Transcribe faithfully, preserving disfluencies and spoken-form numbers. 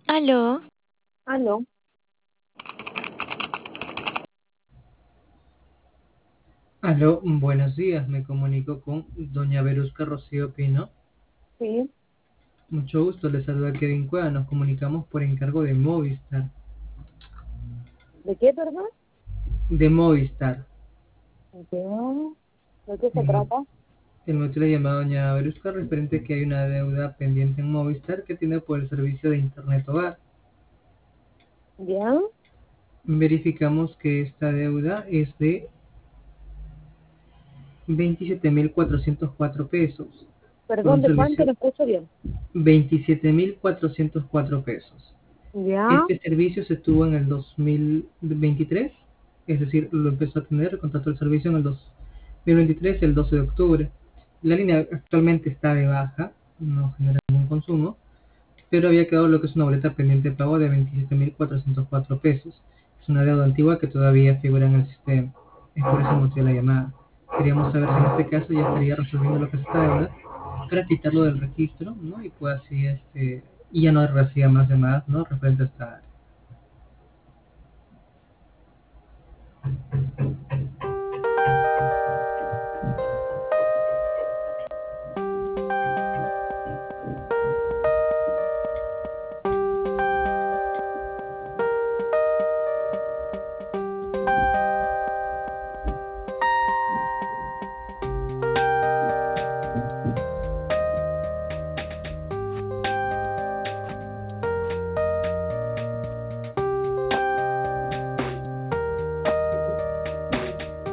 Aló, Aló, Aló, buenos días, me comunico con doña Verusca Rocío Pino. sí. Mucho gusto, le saluda Kevin Cueva, nos comunicamos por encargo de Movistar. ¿De qué, perdón? De Movistar. Ya. ¿De qué se El, mo- trata? el motivo de llamada doña Verusca referente que hay una deuda pendiente en Movistar que tiene por el servicio de Internet Hogar. Ya. Verificamos que esta deuda es de veintisiete mil cuatrocientos cuatro pesos por Perdón, un ¿de cuánto? servicio No escucho bien. veintisiete mil cuatrocientos cuatro pesos. Ya. Este servicio se tuvo en el dos mil veintitrés, es decir, lo empezó a tener, contrató el servicio en el dos mil veintitrés, el doce de octubre. La línea actualmente está de baja, no genera ningún consumo, pero había quedado lo que es una boleta pendiente de pago de veintisiete mil cuatrocientos cuatro pesos. Es una deuda antigua que todavía figura en el sistema. Es por ese motivo la llamada. Queríamos saber si en este caso ya estaría resolviendo lo que es esta deuda para quitarlo del registro, ¿no? Y pues así este y ya no reciba más llamadas, ¿no? Referente a esta área.